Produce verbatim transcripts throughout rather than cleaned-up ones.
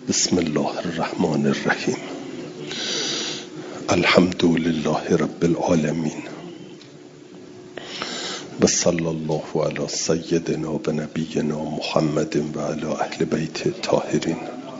بسم الله الرحمن الرحیم. الحمد لله رب العالمین و صلی الله علی سیدنا و نبینا محمد و علی اهل بیت الطاهرین.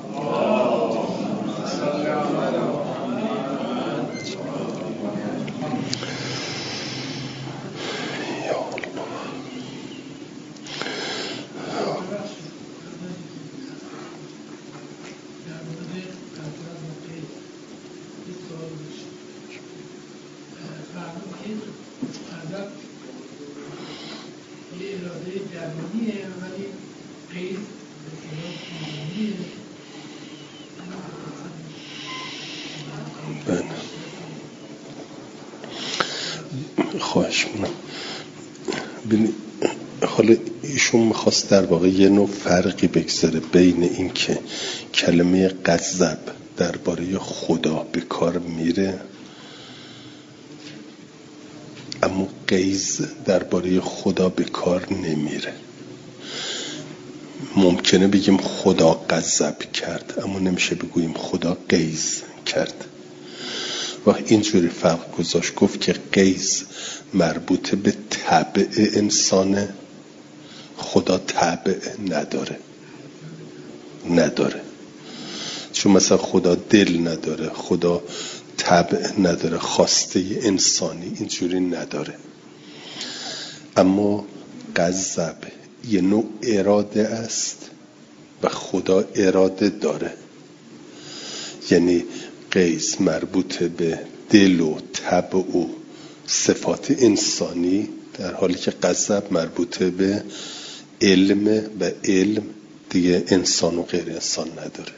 خواهش می‌کنم. ببین حالا ایشون میخواست در واقع یه نوع فرقی بگذاره بین این که کلمه غضب درباره خدا به کار میره اما غیظ درباره خدا به کار نمیره. ممکنه بگیم خدا غضب کرد اما نمیشه بگوییم خدا غیظ کرد. و اینجوری فرق گذاشت، گفت که غیظ مربوط به طبع انسانه، خدا طبع نداره نداره چون مثلا خدا دل نداره، خدا طبع نداره، خواسته انسانی اینجوری نداره. اما غضب یه نوع اراده است و خدا اراده داره. یعنی غیظ مربوط به دل و طبع و صفات انسانی، در حالی که غضب مربوط به علم و علم دیگه انسان و غیر انسان نداره.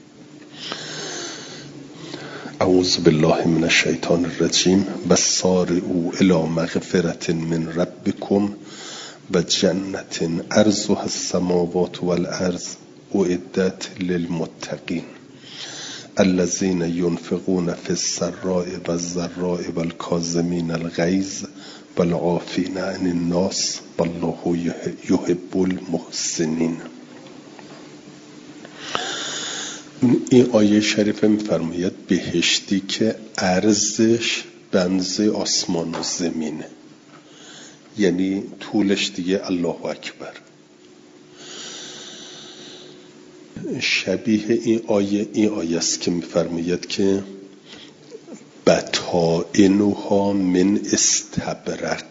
اعوذ بالله من الشیطان الرجیم. و سارعوا الی مغفرة من ربکم و جنة عرضها السماوات والارض اعدت للمتقین الذين ينفقون في السراء والضراء والكاظمين الغيظ والعافين عن الناس والله يحب المحسنين. این آیه شریفه می‌فرماید بهشتی که عرضش بنزه آسمان و زمینه، یعنی طولش دیگه الله اکبر. شبیه این آیه این آیه است که می‌فرماید که بطائنها من استبرق.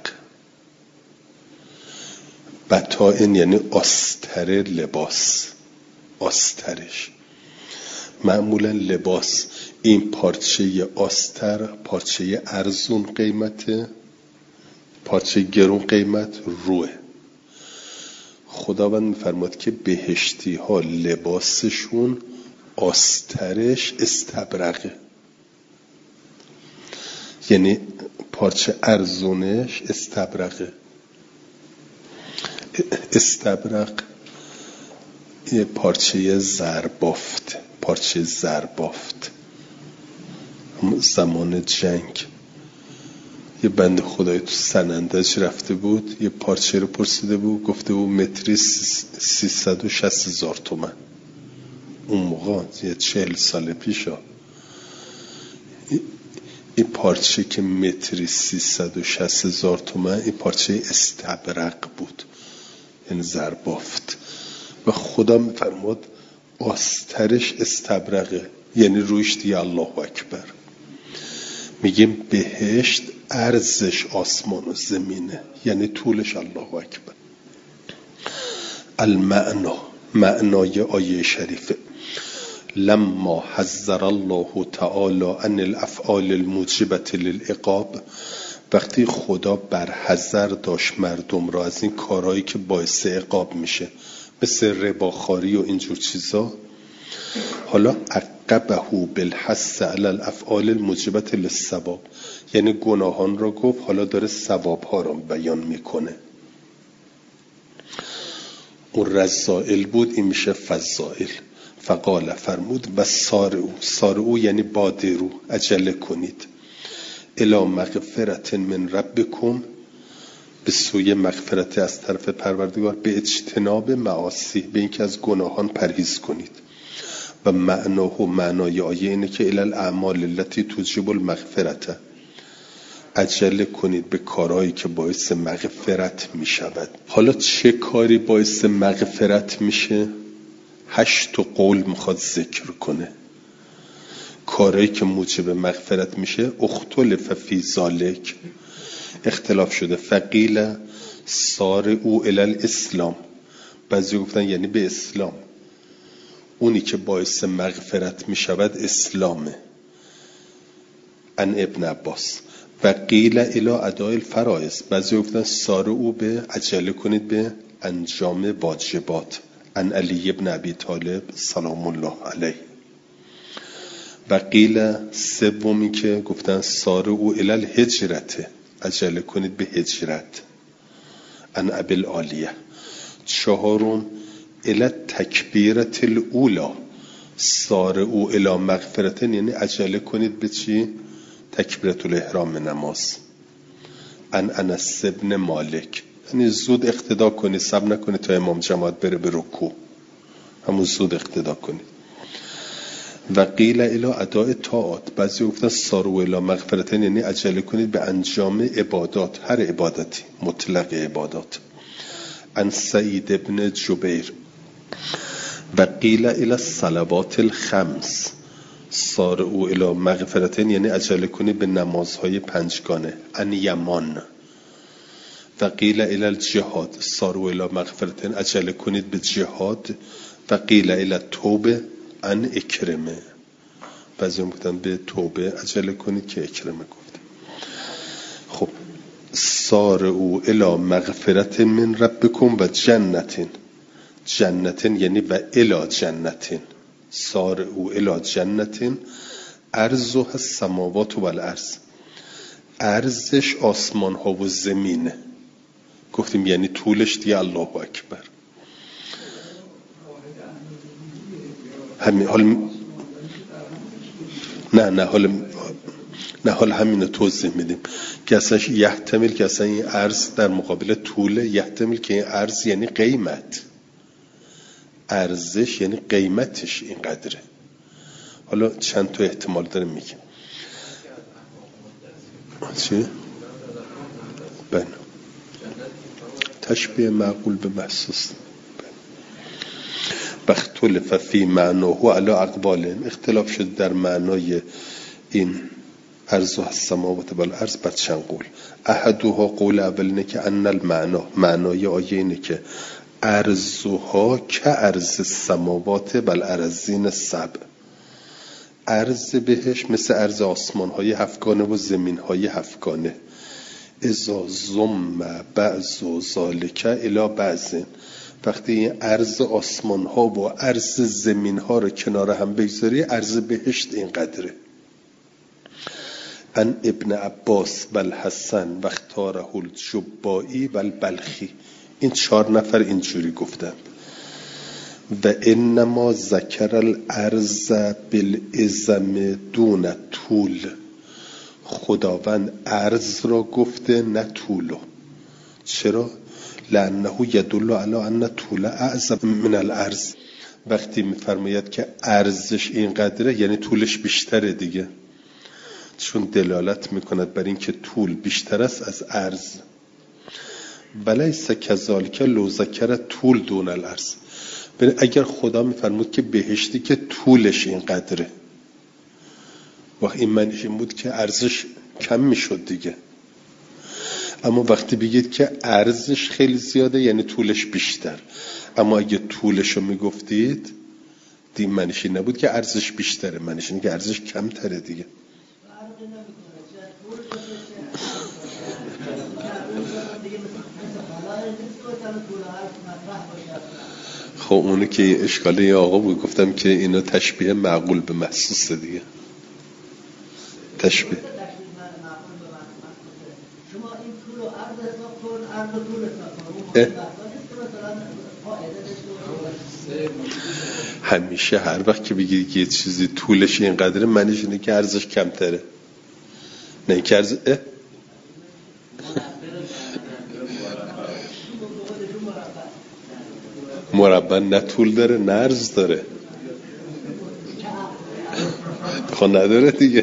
بطائن یعنی آستر لباس، آسترش. معمولا لباس این پارچه آستر پارچه ارزون قیمته، پارچه گرون قیمت روه. خداوند می‌فرماد که بهشتی ها لباسشون آسترش استبرقه، یعنی پارچه ارزونش استبرقه. استبرق یه پارچه زربافت، پارچه زربافت. زمان جنگ یه بند خدای تو سنندج رفته بود، یه پارچه رو پرسیده بود، گفته بود متری سیصد و شصت هزار تومن. اون موقع یه چهل سال پیشا این پارچه که متری سیصد و شصت هزار تومن، این پارچه استبرق بود، یعنی زربافت. و خدا میفرماد آسترش استبرقه، یعنی رویش دیگه الله اکبر. میگیم بهشت عرضش آسمان و زمینه، یعنی طولش الله اکبر. المعنا، معنای آیه شریفه، لما حذر الله تعالی عن الافعال الموجبه للعقاب، وقتی خدا بر حذر داشت مردم را از این کارهایی که باعث عقاب میشه، مثل رباخواری و اینجور چیزا، حالا عقبه بالحث علی الافعال الموجبه للثواب، یعنی گناهان را گفت، حالا داره ثواب ها را بیان میکنه. اون رذائل بود، این میشه فضائل. فقال فرمود و سارعوا، سارعوا یعنی بادرو، عجله کنید، الی مغفرة من ربکم، به سوی مغفرت از طرف پروردگار، به اجتناب معاصی، به اینکه از گناهان پرهیز کنید، و معناه و معنای آیه اینه که الی الاعمال التي توجب المغفرة، عجله کنید به کارهایی که باعث مغفرت می شود. حالا چه کاری باعث مغفرت میشه؟ هشت قول میخواد ذکر کنه. کارهایی که موجب مغفرت میشه اختلف فی ذالک، اختلاف شده. فقیل سار او الی الاسلام، بعضی گفتن یعنی به اسلام. اونی که باعث مغفرت میشود اسلامه. ان ابن عباس. و قیل الی اداء الفرائض، بعضی گفتن سار او به عجله کنید به انجام واجبات. ان علی ابن ابی طالب سلام الله علیه. و قیل سومی که گفتن سار او الی الهجرت، عجله کنید به هجرت. ان ابی العالیه. چهارم الی تکبیرت الاولا، سار او الی مغفرت، یعنی عجله کنید به چی؟ تکبیرت الاحرام نماز. ان انس ابن مالک، یعنی زود اقتدا کنید، صبر نکنید تا امام جماعت بره به رکوع، همون زود اقتدا کنید. و قیل الی اداء طاعات، بعضی گفتن سارو الی مغفرت، یعنی عجله کنید به انجام عبادات، هر عبادتی، مطلق عبادات. ان سعید ابن جبیر. و قیل الی الصلوات الخمس، سار او الی مغفرت، یعنی عجله کنید به نمازهای پنجگانه. ان یمان. و قیل الی الجهاد، سار او الی مغفرت، عجله کنید به جهاد. و قیل الی توبه ان اکرمه، بعضی هم گفتن به توبه عجله کنید که اکرمه گفت. خب سار او الی مغفرت من ربکم و جنتین، جنتین یعنی و الی جنتین، سار او الی جنتین ارضها السماوات و الارض، ارزش آسمان ها و زمینه. گفتیم یعنی طولش دیگه الله اکبر. همین حال نه نه حال نه حال همینو توضیح میدیم که اصلا یحتمل که اصلا این ارز در مقابل طوله، یحتمل که این ارز یعنی قیمت، ارزش یعنی قیمتش اینقدره. حالا چند تا احتمال داره میگیم. چی؟ بله، تشبیه معقول به محسوس. بختلف فی معناه علی اقبال، اختلاف شد در معنای این ارض و السماوات و الارض بر چند قول. احدها قول اول اینه که ان المعنا، معنای آیه اینه که ارزها که ارز السماوات و الارضین السبع، ارز بهش مثل ارز آسمان های هفتگانه و زمین های هفتگانه. اذا ضم بعض ذالک الی بعض، وقتی این ارز آسمان ها و ارز زمین ها رو کنار هم بگذاری، ارز بهشت این قدره. ان ابن عباس و الحسن و اختاره الجبائی و البلخی، این چهار نفر اینجوری گفتند. و انما ذکر الارض بالعظم دون طول، خداوند ارز را گفته نه طولو. چرا؟ لانه یدل علی ان طول اعظم من الارض، وقتی میفرماید که ارزش اینقدره یعنی طولش بیشتره دیگه، چون دلالت میکند بر این که طول بیشتر است از عرض. ولیس کذالک لو ذکر طول دون الارض، اگر خدا میفرمود که بهشتی که طولش اینقدره، وقت این معنیش این بود که ارزش کم میشد دیگه. اما وقتی بگید که ارزش خیلی زیاده یعنی طولش بیشتر. اما اگه طولش رو میگفتید دیم معنیش این نبود که ارزش بیشتره، معنیش این که ارزش کمتره دیگه. خب اونو که اشکاله آقا بود، گفتم که اینا تشبیه معقول به محسوسه دیگه. تشبیه شما این طول و عرض حساب کن، عرض و طول حساب کن. همیشه هر وقت که بگید که یه چیزی طولش اینقدره، معنیش اینه که ارزش کمتره، نه اینکه ارز اه؟ مربع نه طول داره نه عرض داره. خب نداره دیگه.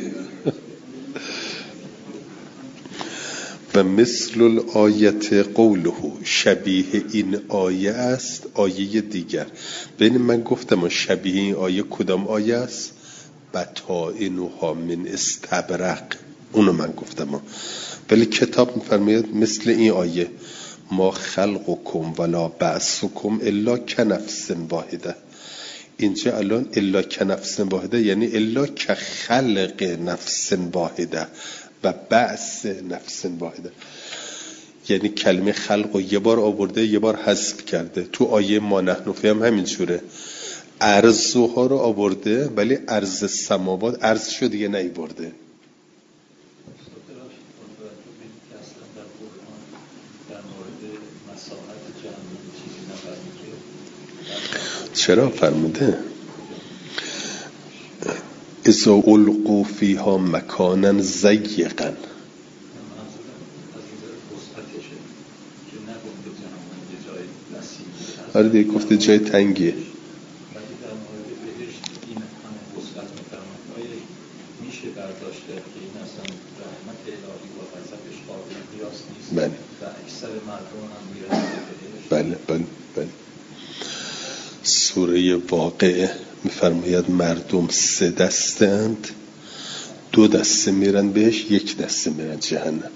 و مثل الآیت قوله، شبیه این آیه است آیه دیگر. ببین من گفتم شبیه این آیه کدام آیه است؟ بطائنها من استبرق، اونو من گفتم. ولی کتاب میفرماید مثل این آیه ما خلقکم ولا بعثکم الا کنفس واحده. اینجا الان الا کنفس واحده یعنی الا کخلق نفس واحده و بعث نفس واحده، یعنی کلمه خلق رو یه بار آورده یه بار حذف کرده. تو آیه ما نحن فی هم همین جوره، ارزها رو آورده ولی ارز سماوات ارز شو دیگه نیورده. چرا فرموده اذا القوا فیها مکانا ضیقا؟ آره دیگه گفته جای تنگیه. میشه برداشت که این اصلا رحمت الهی و غضبش قابل قیاس نیست بله. و اکثر مردم هم میرن بله بله بله. سوره واقعه میفرماید مردم سه دستند، دو دسته میرن بهش، یک دسته میرن جهنم.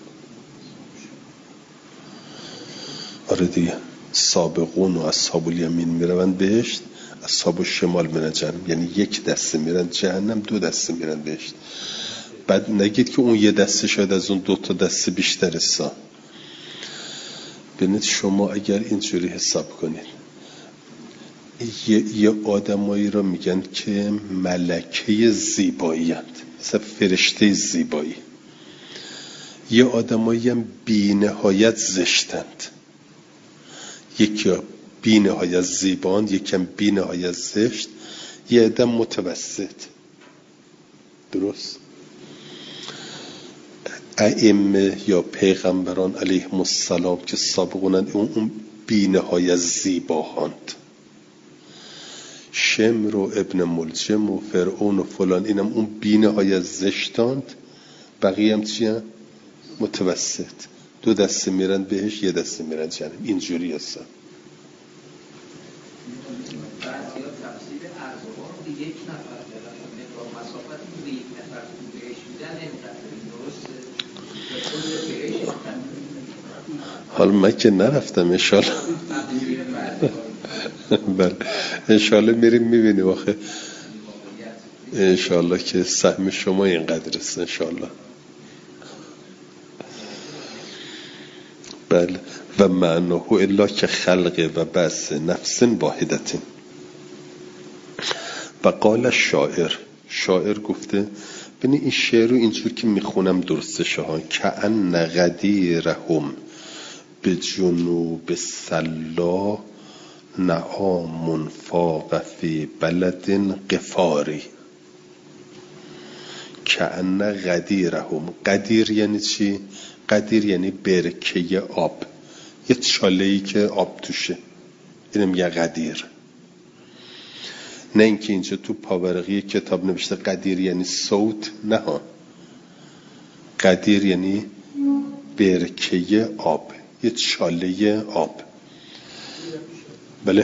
آره دیگه، سابقون و اصحاب الیمین میرن بهشت، اصحاب الشمال میرن جهنم. یعنی یک دسته میرن جهنم، دو دسته میرن بهشت. بعد نگید که اون یه دسته شاید از اون دو تا دسته بیشتر سا. ببینید شما اگر اینجوری حساب کنید یه, یه آدمایی را میگن که ملکه زیبایی هست، مثلا فرشته زیبایی. یه آدمایی هم بی نهایت زشتند، یکی بی نهایت زیباند، یکم بی نهایت زشت، یه آدم متوسط. درست؟ ائمه یا پیغمبران علیهم السلام که سابقونند اون, اون بی نهایت زیباهاند. شمر و ابن ملجم و فرعون و فلان اینم اون بی نهایت زشتاند، بقیه هم چی هم؟ متوسط. دو دسته میرن بهش، یه دسته میرن جهنم. اینجوری هستن. بعضی ها تفسیر ارزوان رو یک نفر دارن، با مسافت رو یک نفر بهش میدن نمیدن. حالا من که نرفتم انشالله. بله انشالله میریم میبینیم آخه انشالله که سهم شما اینقدر است انشالله. بله. و معناه الا که خلق و بس نفس واحدت. و قال شاعر، شاعر گفته ببین این شعر رو اینجور که میخونم درستش ها، که ان غدیرهم به جنوب سلا نعام فاق فی بلد قفاری. که ان غدیرهم، قدیر یعنی چی؟ قدیر یعنی برکه آب، یه چاله‌ای که آب توشه، اینم یه قدیر. نه اینکه اینجا تو پاورقی کتاب نوشته قدیر یعنی صوت، نه ها، قدیر یعنی برکه آب، یه چاله آب. بله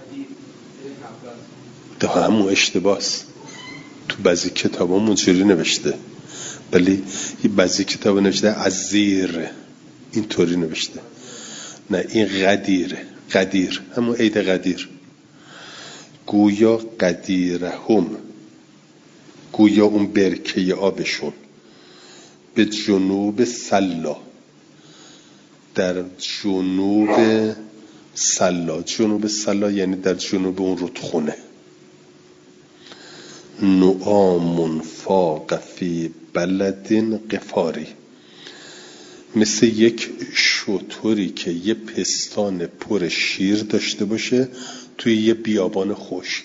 ده همون اشتباس تو بعضی کتاب هم اونجوری نوشته، ولی بعضی کتاب نوشته از زیر، اینطوری نوشته. نه این قدیره، قدیر همون عید قدیر. گویا قدیرهم، گویا اون برکه آبشون، به جنوب سلا، در جنوب سلا. جنوب سلا یعنی در جنوب اون رودخونه. نعام فاق فی بلد قفاری، مثل یک شتری که یه پستان پر شیر داشته باشه توی یه بیابان خشک.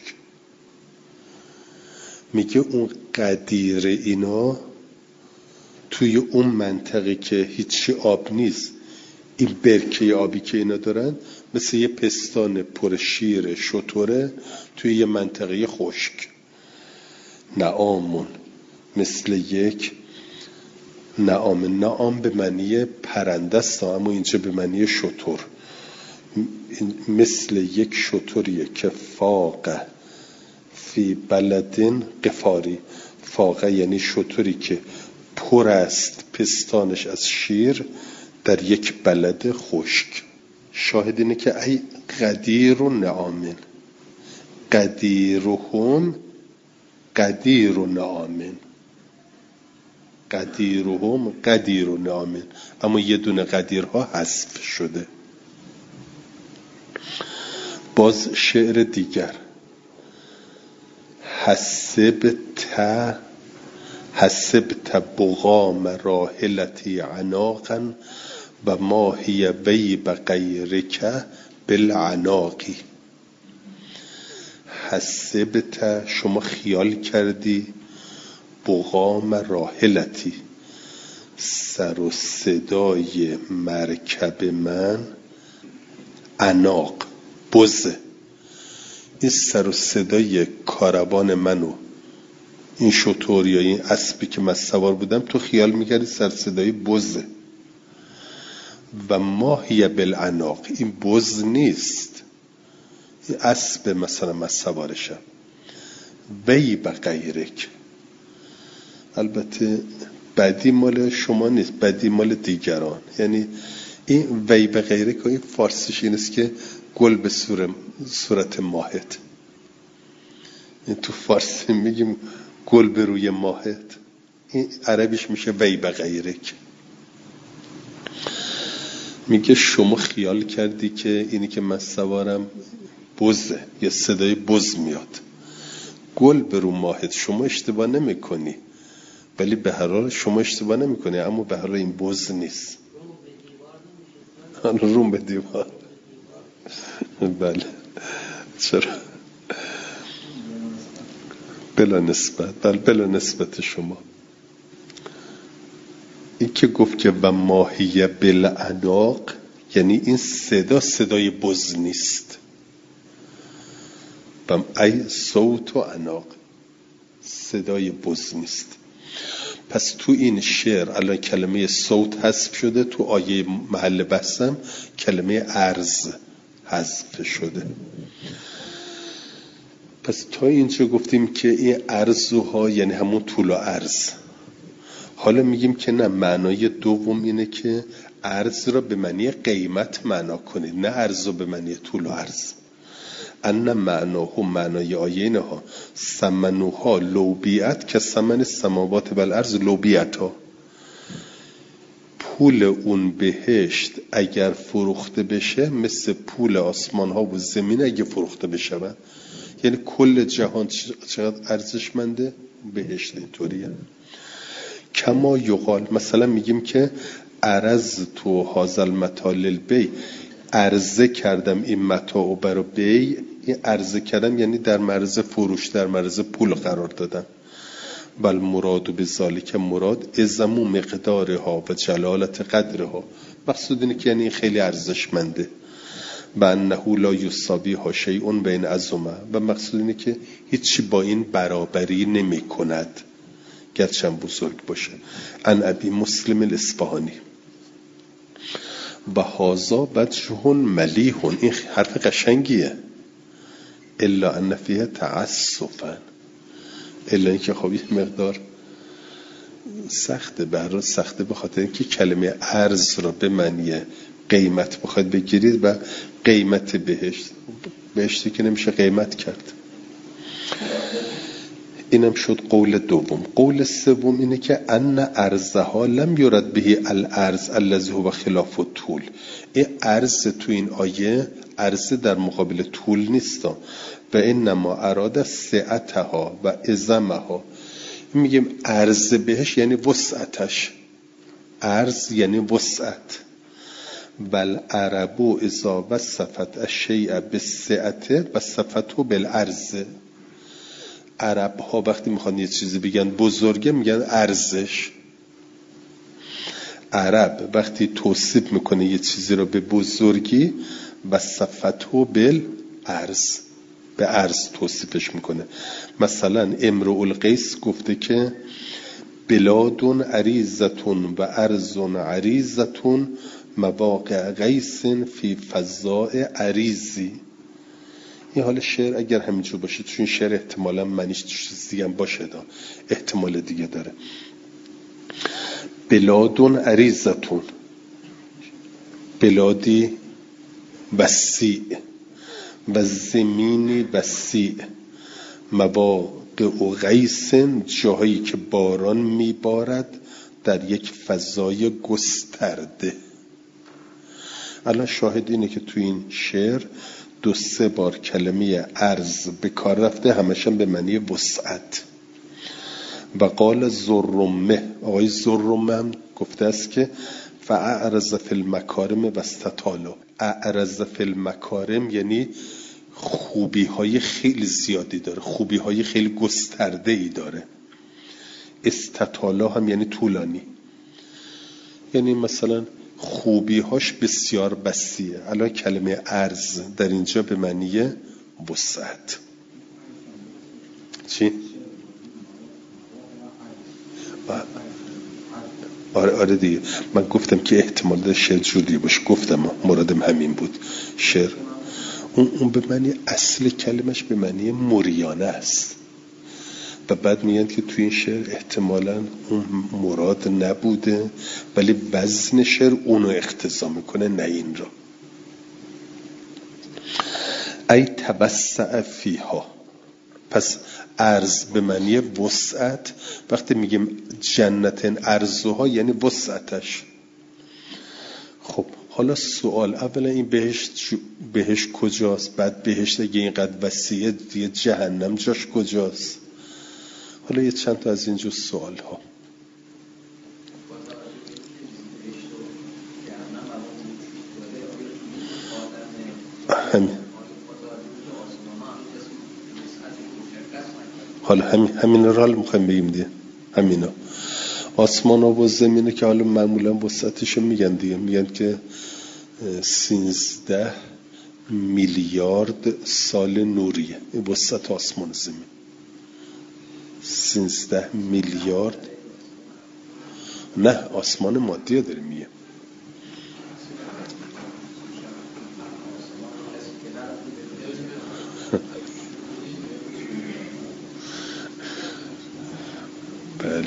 میگه اون قدیر اینا توی اون منطقه که هیچی آب نیست، این برکه آبی که اینا دارن مثل یه پستان پر شیر شتره توی یه منطقه خشک. نعامون مثل یک نعام. نعام به معنی پرنده است، اما اینجا به معنی شتر. مثل یک شتریه که فاقه فی بلدن قفاری. فاقه یعنی شتری که پر است پستانش از شیر در یک بلد خشک. شاهد اینه که ای قدیر و نعامن، قدیرهم قدیر و نعامن، قدیرهم قدیر و نعامن، اما یه دونه قدیرها حذف شده. باز شعر دیگر، حسبت حسبت بغام راحلتی عناقا و ما هی بیب غیرک بالعناقی. حسبت شما خیال کردی، بغام راحلتی سر و صدای مرکب من، عناق بزه، این سر و صدای کاروان منو، این شتر یا این اسبی که من سوار بودم، تو خیال میکردی سر صدای بزه. و ما هی بالعناق، این بز نیست، این اسب مثلا من سوارشم. وی به غیرک، البته بدی مال شما نیست، بدی مال دیگران. یعنی این وی به غیرک، این فارسیش این است که گل به صورت ماهت. این تو فارسی میگیم گل به روی ماهت، این عربیش میشه وی به غیرک. میگه شما خیال کردی که اینی که من سوارم بزه، یه صدای بز میاد، گل به رو ماهت. شما اشتباه نمی کنی، ولی به هر حال شما اشتباه نمی کنی، اما به هر حال این بز نیست. روم به دیوار. بله چرا؟ بلا نسبت، بله بلا نسبت شما. این که گفت که و ماهیه بالعناق، یعنی این صدا صدای بز نیست. و ای صوت و عناق، صدای بز نیست. پس تو این شعر الان کلمه صوت حذف شده، تو آیه محل بحثم کلمه عرض حذف شده. پس تا اینجا گفتیم که این عرضها یعنی همون طول و عرض. حالا میگیم که نه، معنای دوم اینه که عرض را به معنی قیمت معنا کنید، نه عرض را به معنی طول و عرض. ان معناه معنای آیه اینها ثمنها لوبیت که ثمن السماوات و الارض لوبیتا. پول اون بهشت اگر فروخته بشه مثل پول آسمان ها و زمین اگه فروخته بشه. یعنی کل جهان چقدر ارزشمنده، بهشت اینطوریه. کما یقال، مثلا میگیم که عرض تو هازل متاع للبیع، عرضه کردم این متاع برای بیع. این عرضه کردم یعنی در معرض فروش، در معرض پول قرار دادم. بل مراد به ذالک، مراد ازمو مقدارها و جلالت قدرها. مقصود اینه که یعنی خیلی ارزشمنده. و انه لا یساویها شیء بین عظمه، و مقصود اینه که هیچی با این برابری نمی کند گرچه بزرگ باشه. ان ابی مسلم الاصفهانی و هازا وجه ملیح، این حرف قشنگیه. الا ان فیه تعسفا، الا اینکه خب یه مقدار سخته، برای سخته به خاطر اینکه کلمه ارز را به معنی قیمت بخواید بگیرید و قیمت بهشت، بهشتی که نمیشه قیمت کرد. اینم شد قول دوم. قول سوم اینه که ان ارزها لم یرد به الارز الذی هو خلاف الطول. این ارز تو این آیه ارز در مقابل طول نیست، و انما اراد سعتها و عظمها. میگیم ارز بهش یعنی وسعتش، ارز یعنی وسعت. بل عربو اذا وصفت الشیء بالسعه وصفته بالعرض. عرب ها وقتی میخوان یه چیزی بگن بزرگه میگن ارزش. عرب وقتی توصیف میکنه یه چیزی رو به بزرگی وصفته بالعرض، به ارز توصیفش میکنه. مثلا امرؤ القیس گفته که بلادون عریضتون و ارزون عریضتون مواقع قیس فی فضاء عریضی. این حال شعر اگر همینجور باشه، چون این شعر احتمالا معنیش چیز دیگه هم باشه، دا احتمال دیگه داره. بلادون عریضتون، بلادی وسیع و زمینی وسیع، مواقع و غیث، جاهایی که باران میبارد در یک فضای گسترده. الان شاهد اینه که تو این شعر دو سه بار کلمه ارز به کار رفته، همشن به معنی وسعت. و قال زرمه، آقای زرمه هم گفته است که فاعرض فی المکارم و استطالا. اعرض فی المکارم یعنی خوبی های خیلی زیادی داره، خوبی های خیلی گسترده ای داره. استطالا هم یعنی طولانی، یعنی مثلا خوبی هاش بسیار وسیعه. الان کلمه ارز در اینجا به معنی وسعت. چی؟ آره آره دیگه، من گفتم که احتمال داره شعر جوری باشه، گفتم مرادم همین بود. شعر اون, اون به معنی اصل کلمش به معنی موریانه است و بعد میگن که توی این شعر احتمالاً اون مراد نبوده، ولی وزن شعر اونو اقتضا میکنه، نه این را. ای توسع فیها، پس ارز به معنی وسعت. وقتی میگیم جنت ارزها یعنی وسعتش. خب حالا سوال، اولا این بهشت بهشت کجاست؟ بعد بهشت اگه اینقدر وسیعه دیگه جهنم جاش کجاست؟ حالا یه چند تا از اینجور سوال ها. همین حالا همین همین رو حالا میخوایم بگیم دیگه. همینا آسمان و زمینه که حالا معمولا وسعتشو میگن دیگه، میگن که سینزده میلیارد سال نوریه این وسعت آسمان و زمین. سینزده میلیارد، نه آسمان مادیه داره میگه. بله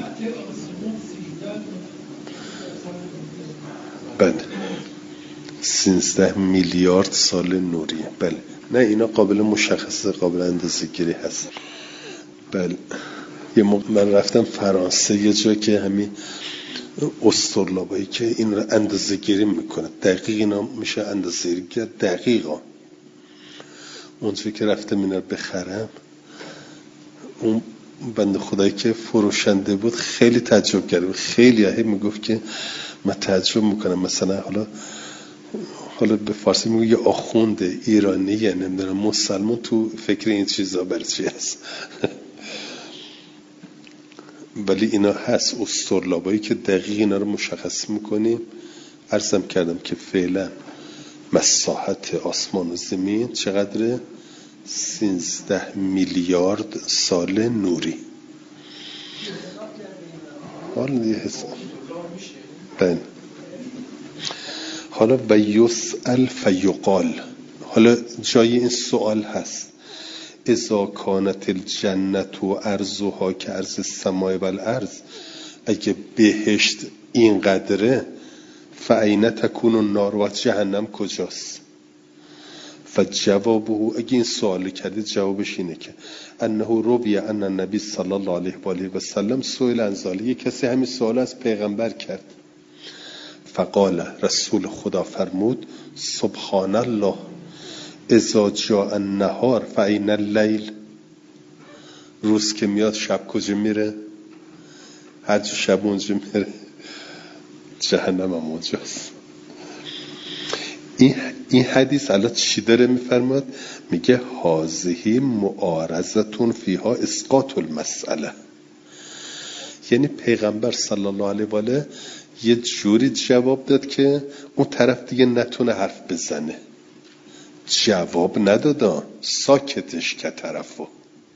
بله سینزده میلیارد سال نوریه. بله نه اینا قابل مشخصه، قابل اندازه گیری هست. بله یه موقع من رفتم فرانسه یه جا که همین استرلابایی که این رو اندازه گیری میکنه، دقیق اینا میشه اندازه گیری کرد دقیقا. اونجا که رفتم اینا رو بخرم، اون بنده خدایی که فروشنده بود خیلی تعجب کرد، خیلی هی میگفت که من تعجب میکنم مثلا حالا حالا به فارسی میگه یه آخوند ایرانی یا نمیدونم مسلمان تو فکر این چیزا برای چی هست. ولی اینا هست استرلابایی که دقیق اینا رو مشخص میکنیم. عرضم کردم که فعلا مساحت آسمان و زمین چقدره؟ سینزده میلیارد سال نوری. حالا دیگه حساب بین. حالا و یسأل فیقال، حالا جای این سوال هست، اذا کانت الجنت و ارزها که ارز السماء و الارض، اگه بهشت این قدره، فاین تکون النار، و جهنم کجاست؟ فجوابه، اگه این سوال کردید جوابش اینه که انه روی ان النبی صلی الله علیه و آله و سلم سئل عن ذلک، یک کسی همین سوال از پیغمبر کرد. فقال، رسول خدا فرمود سبحان الله اذا جاء النهار فاین اللیل، روز که میاد شب کجا میره؟ هر جا شب اونجا میره، جهنم هم اونجاست. این این حدیث الان چی داره میفرماد؟ میگه هذه معارضتون فیها اسقاط المسئله، یعنی پیغمبر صلی الله علیه و آله یه جوری جواب داد که اون طرف دیگه نتونه حرف بزنه. جواب ندادا، ساکتش که طرفو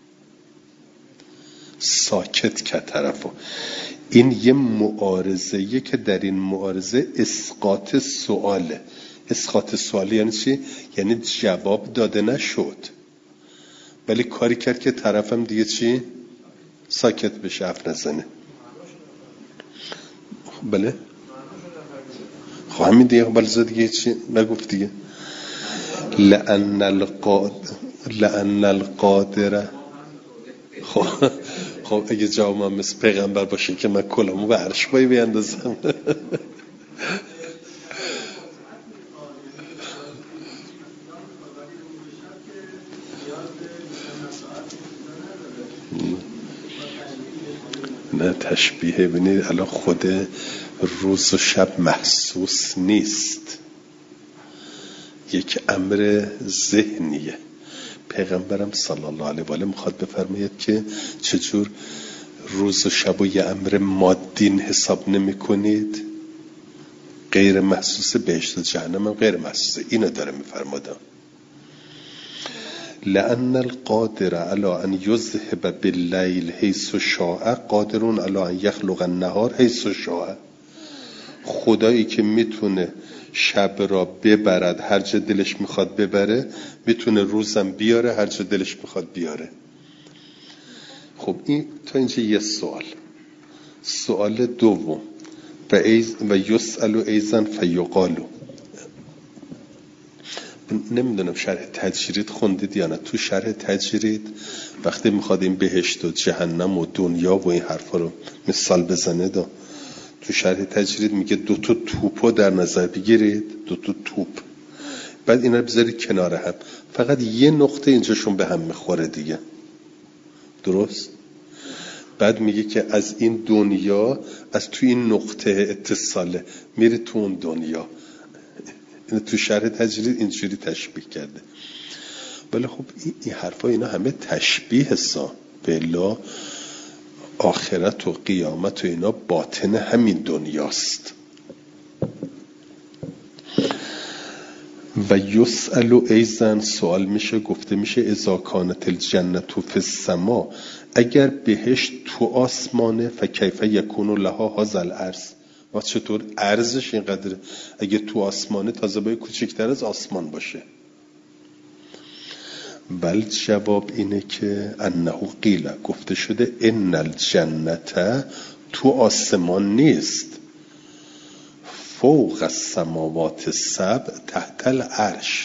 ساکت که طرفو این یه معارضه‌ایه که در این معارضه اسقاط سواله. اسقاط سواله یعنی چی؟ یعنی جواب داده نشد ولی کاری کرد که طرفم دیگه چی؟ ساکت بشه، حرف نزنه. بله خب همین دیگه بلزا دیگه چی نگفت دیگه. لأن القادر لأن القادر خب خب اگه جواب من مثل پیغمبر باشه که من کلامو به عرش بایی بیندازم. نه تشبیه، ببینید الان خود روز و شب محسوس نیست، یک امر ذهنیه. پیغمبرم صلی الله علیه و آله میخواد بفرماید که چجور روز و شب و یه امر مادین حساب نمی کنید، غیر محسوس، بهشت و جهنم هم غیر محسوسه. اینو داره میفرماده. لأن القادر على ان يذهب بالليل حيث شاء قادرون على ان يخلق النهار حيث شاء. خدایی که میتونه شب را ببرد هر جا دلش میخواد ببره، میتونه روزم بیاره هر جا دلش میخواد بیاره. خب این تا اینجا یه سوال. سوال دوم و ایز و یسأل ایزن فیقالو. نمیدونم شرح تجرید خوندید یا نه. تو شرح تجرید وقتی میخواد این بهشت و جهنم و دنیا و این حرفا رو مثال بزنه دا تو شرح تجرید میگه دو تا توپو در نظر بگیرید، دو تا توپ، بعد اینا رو بذارید کنار هم، فقط یه نقطه اینجاشون به هم میخوره دیگه، درست؟ بعد میگه که از این دنیا، از تو این نقطه اتصاله میره تو اون دنیا. این تو شرح تجرید اینجوری تشبیه کرده. ولی خب این حرفا اینا همه تشبیه هستن. بلا آخرت و قیامت و اینا باطن همین دنیاست. و یسأل ایزن، سوال میشه، گفته میشه اذا کانت الجنت فی السما، اگر بهشت تو آسمانه فکیف یکون لها هذا الارض، و چطور ارزش اینقدر اگه تو آسمانه تازه باید کوچکتر از آسمان باشه. بل جواب اینه که انه قیل، گفته شده ان الجنت تو آسمان نیست، فوق السماوات السبع تحت العرش،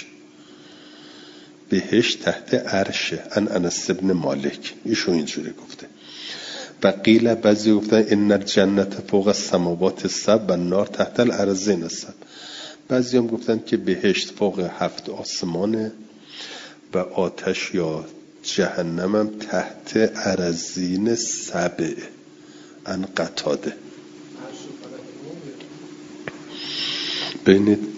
بهش تحت عرشه. ان انس بن مالک ایشون اینجوری گفته. و قیل بعضی گفتن ان الجنت فوق السماوات السبع و النار تحت الارضین السبع. بعضی هم گفتن که بهشت فوق هفت آسمانه و آتش یا جهنم هم تحت ارضین سبع. ان قتاده. ببینید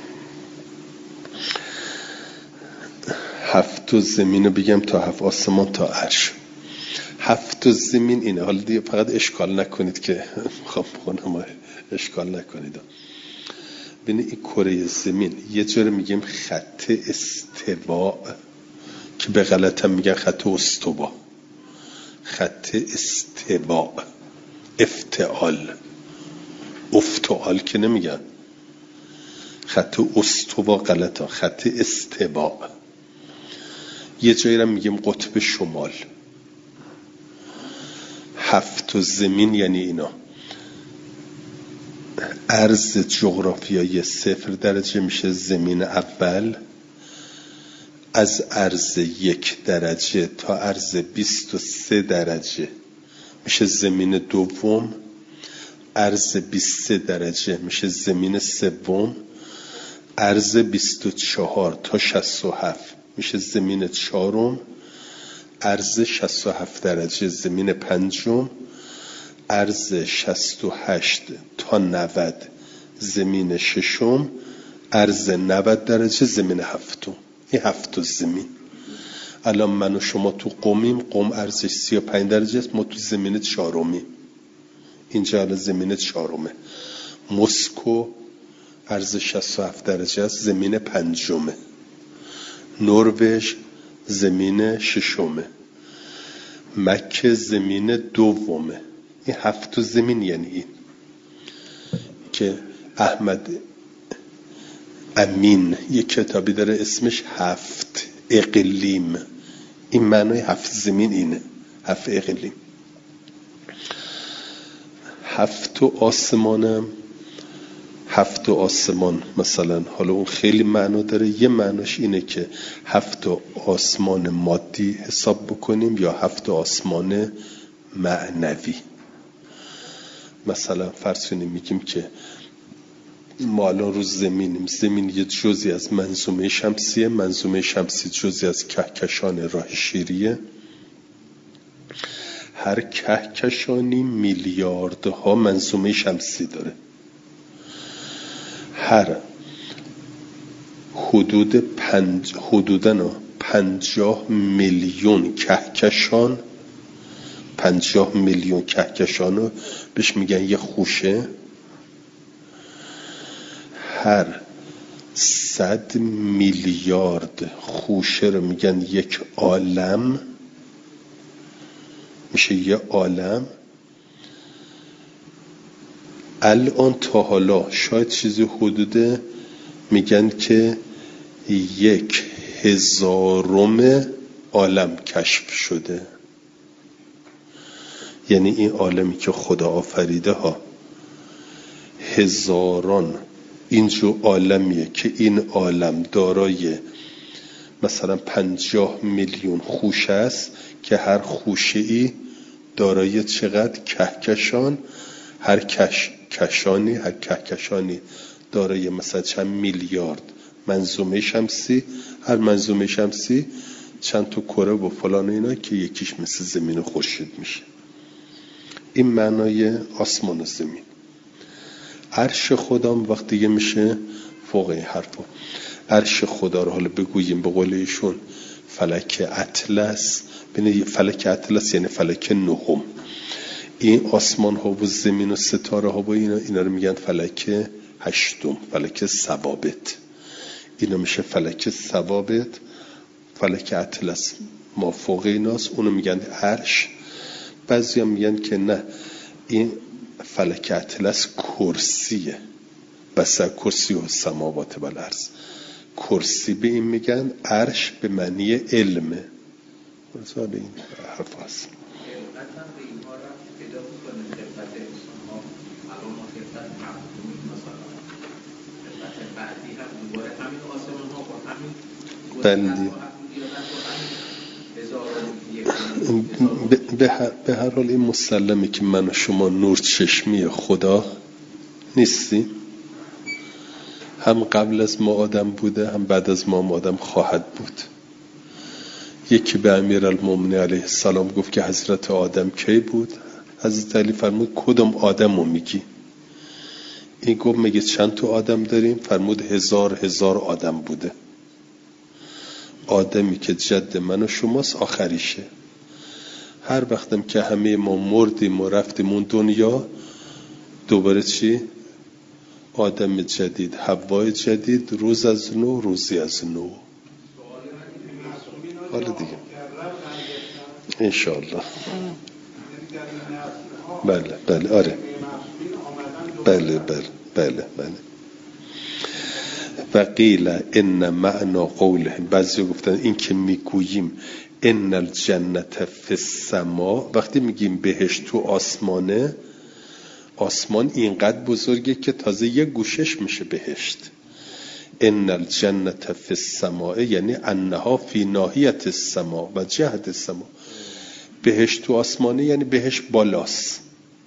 هفت زمین رو بگم تا هفت آسمان تا عرش. هفت زمین اینه. حالا دیگه فقط اشکال نکنید که خب خونم اشکال نکنید. ببینید این کره زمین یه جوری میگیم خط استوا، که به غلط هم میگن خط استوا. خط استوا، افتعال، افتعال که نمیگن. خط استوا غلطه، خط استوا. یه جایی رو میگیم قطب شمال. هفت زمین یعنی اینا. عرض جغرافیایی صفر درجه میشه زمین اول، از عرض یک درجه تا عرض بیست و سه درجه میشه زمین دوم، عرض بیست و سه درجه میشه زمین سوم، عرض بیست و چهار تا شصت و هفت میشه زمین چهارم، عرض شصت و هفت درجه زمین پنجم، عرض شصت و هشت تا نود زمین ششم، عرض نود درجه زمین هفتم. این هفت زمین. الان من و شما تو قومیم، قوم عرضش سی و پنج درجه است، ما تو زمین چهارمی. اینجا الان زمین چهارمه. مسکو عرض شصت و هفت درجه است، زمین پنجمه. نروژ زمین ششمه، مکه زمین دومه. این هفت زمین یعنی این که احمد امین یک کتابی داره اسمش هفت اقلیم. این معنای هفت زمین اینه، هفت اقلیم. هفت آسمانم، هفت آسمان مثلا، حالا اون خیلی معنا داره. یه معناش اینه که هفت آسمان مادی حساب بکنیم یا هفت آسمان معنوی. مثلا فرض کنیم میگیم که ما الان رو زمینیم، زمین یه جزئی از منظومه شمسیه، منظومه شمسی جزئی از کهکشان راه شیریه. هر کهکشانی میلیاردها منظومه شمسی داره. هر حدود پنج حدوداً پنجاه میلیون کهکشان، پنجاه میلیون کهکشانو بهش میگن یه خوشه. هر صد میلیارد خوشه رو میگن یک عالم، میشه یه عالم. الان تا حالا شاید چیزی حدود میگن که یک هزارم عالم کشف شده. یعنی این عالمی که خدا آفریده ها هزاران اینجور عالمیه که این عالم دارای مثلا پنجاه میلیون خوشه است که هر خوشه ای دارای چقدر کهکشان، هر کش کشانی هر کهکشانی دارای مثلا چند میلیارد منظومه شمسی، هر منظومه شمسی چند تا کره و فلان اینا که یکیش مثل زمین و خورشید میشه. این معنای آسمان و زمین. عرش خدام وقت دیگه میشه فوق این حرفا. عرش خدا رو حالا بگوییم به قول ایشون فلک اطلس. ببینید فلک اطلس یعنی فلک نهم. این آسمان ها و زمین و ستاره ها و اینا اینا رو میگن فلک هشتم، فلک ثوابت. اینا میشه فلک ثوابت. فلک اطلس ما فوق ایناست، اونو میگن عرش. بعضی هم میگن که نه، این فلک اطلس کرسیه، بس کرسی و سماوات و الارض. کرسی به این میگن، عرش به معنی علمه. مثلا این حرف هست. بندی به هر حال این مسلمه که من و شما نور چشمی خدا نیستیم. هم قبل از ما آدم بوده، هم بعد از ما آدم خواهد بود. یکی به امیرالمومنین علیه السلام گفت که حضرت آدم کی بود؟ حضرت علی فرمود کدوم آدم رو میگی؟ این گفت میگه چند تا آدم داریم؟ فرمود هزار هزار آدم بوده. آدمی که جد من و شماست آخریشه. هر وقتم که همه ما مردیم و رفتیم اون دنیا، دوباره چی؟ آدم جدید، حوای جدید، روز از نو، روزی از نو. حالا دیگه انشاءالله. بله بله آره بله بله بله بله. و قیل ان معنا قوله، بعضی گفتن این که میگوییم ان الجنت فی السما، وقتی میگیم بهشت تو آسمانه، آسمان اینقدر بزرگه که تازه یه گوشش میشه بهشت. ان الجنت فی السما یعنی انها فی ناحیت السما و جهت السما. بهشت تو آسمانه یعنی بهشت بالاست.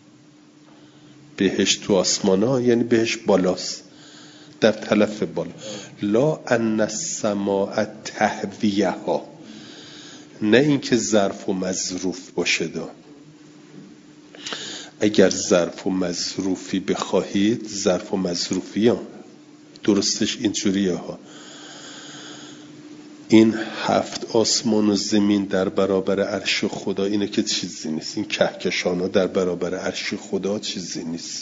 بهشت تو آسمانه یعنی بهشت بالاست، در طرف بالا. لا ان السماء تهویها، نه اینکه ظرف و مظروف باشه. دا اگر ظرف و مظروفی بخواهید، ظرف و مظروفی ها درستش اینجوریه ها. این هفت آسمان و زمین در برابر عرش خدا اینه که چیزی نیست. این کهکشان ها در برابر عرش خدا چیزی نیست،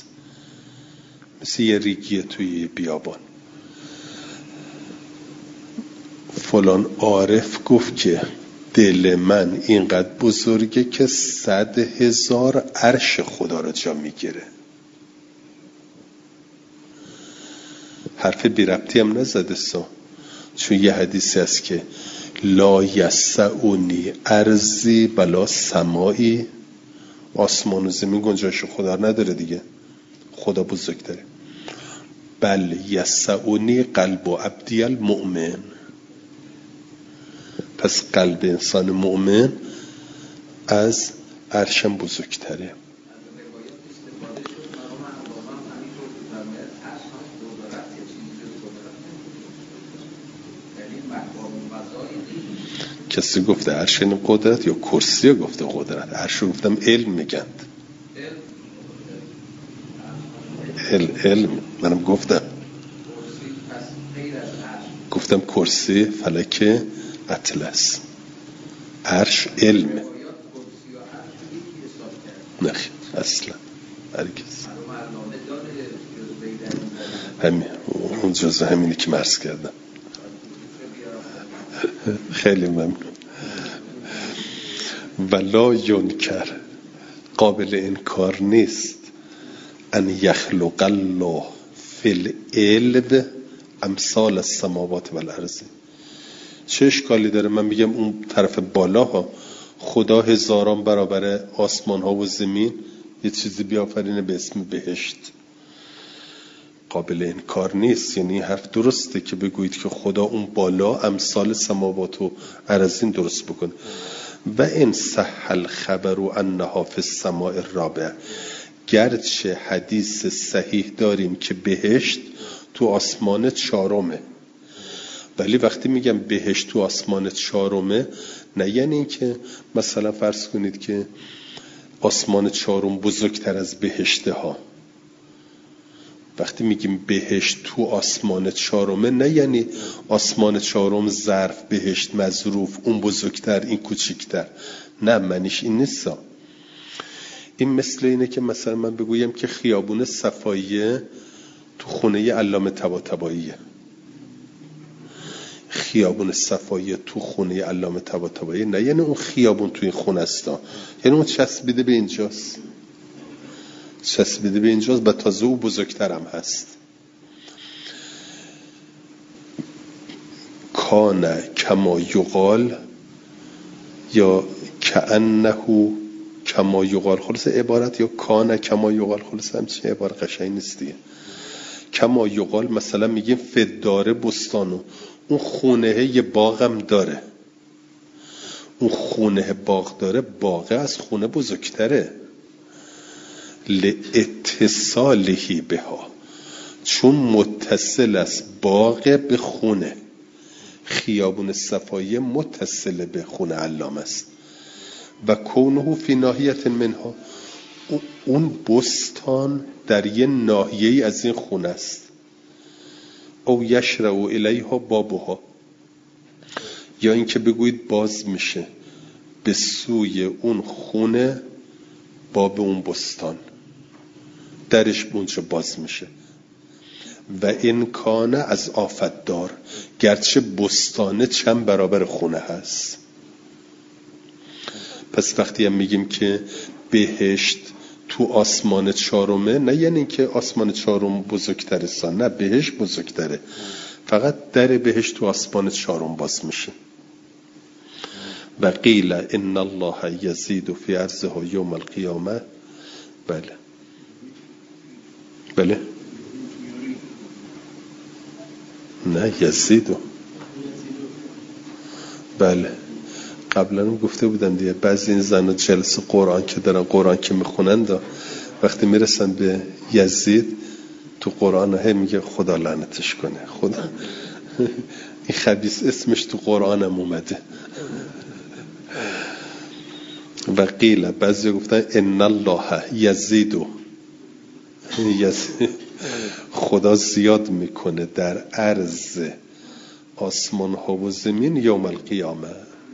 مثل یه ریگیه توی یه بیابان. فلان عارف گفت که دل من اینقدر بزرگه که صد هزار عرش خدا رو جا میگیره. حرف بی ربطی هم نزده سا، چون یه حدیثی هست که لا یسعنی ارضی بلا سمایی، آسمان و زمین گنجایش خدا نداره دیگه، خدا بزرگتره. بل یسعنی قلب عبدی المؤمن، پس قلب انسان مؤمن از عرشم بزرگتره. کسی گفته عرش این قدرت یا کرسی گفته قدرت؟ عرش گفتم علم میگند، علم علم منم گفتم گفتم کرسی فلک اطلس، عرش علم نخیر اصلا هرگز. همین اون جزء همینی که مرز کردم. خیلی ممنون. ولا ینکر، قابل انکار نیست، ان یخلق الله فی العلم امثال السماوات والارض. چه اشکالی داره من بگم اون طرف بالا ها خدا هزاران برابر آسمان ها و زمین یه چیزی بیافرینه به اسم بهشت؟ قابل انکار نیست. یعنی حرف درسته که بگویید که خدا اون بالا امثال سماوات و ارضین درست بکنه. و ان صح الخبر انها فی السماء الرابع، گرچه حدیث صحیح داریم که بهشت تو آسمان چهارمه، ولی وقتی میگم بهشت تو آسمان چهارمه نه یعنی این که مثلا فرض کنید که آسمان چهارم بزرگتر از بهشته ها. وقتی میگیم بهشت تو آسمان چهارمه نه یعنی آسمان چهارم ظرف بهشت مظروف اون بزرگتر این کوچیکتر، نه معنیش این نیست. این مثل اینه که مثلا من بگویم که خیابون صفاییه تو خونه علامه طباطباییه. خیابون صفاییه تو خونه علامه طباطبایی نه یعنی اون خیابون تو این خونه است، یعنی اون چسبیده به اینجاست، چسبیده به اینجاست و تازه او بزرگتر هم هست. کان کما یقال یا کأنه کما یقال، خلاص عبارت یا کان کما یقال، خلاص همچین عبارت قشنگ نیست دیگه. کما یقال مثلا میگیم فداره بستانو، اون خونه یه باغم داره، اون خونه باغ داره، باغ از خونه بزرگتره. لاتصاله بها، چون متصل است باغ به خونه. خیابون صفاییه متصل به خونه علامه است. و کونه فی ناحیه منها، اون بستان در یه ناحیه‌ای از این خونه است. او یشرع الیها بابها، یا اینکه بگویید باز میشه به سوی اون خونه باب اون بستان، درش اونجا باز میشه. و این کانه از آفت دار، گرچه بستانه چند برابر خونه هست. پس وقتی هم میگیم که بهشت تو آسمان چهارمه نه یعنی که آسمان چهارم بزرگتره سا، نه بهشت بزرگتره، فقط در بهشت تو آسمان چهارم باز میشه. و قیل ان الله یزید فی عرضه یوم القیامه. بله بله نه یزیدو، بله قبلا هم گفته بودم دیگه. بعضی این زن جلسه قرآن که دارن قرآن که میخونند وقتی میرسن به یزید تو قرآن هم میگه خدا لعنتش کنه، خدا این خبیث اسمش تو قرآن هم اومده. و قیل بعضی گفتن ان الله یزیدو، یزید خدا زیاد میکنه در عرض آسمان ها و زمین یوم القیامه.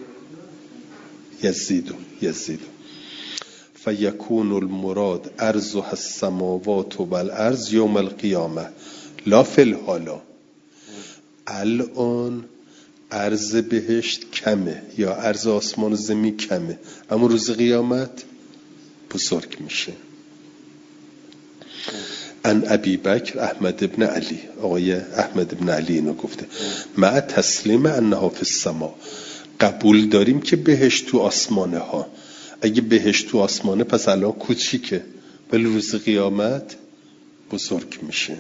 یزیدو یزیدو فیکون المراد عرضها السماوات والارض یوم القیامه لا فی الحالا. الان عرض بهشت کمه یا عرض آسمان و زمین کمه، اما روز قیامت بزرگ میشه. ان ابی بکر احمد ابن علی، آقای احمد ابن علی اینو گفته، مع تسلیم انها فی السما، قبول داریم که بهشت تو آسمانه ها. اگه بهشت تو آسمانه پس الان کوچیکه، ولی روز قیامت بزرگ میشه.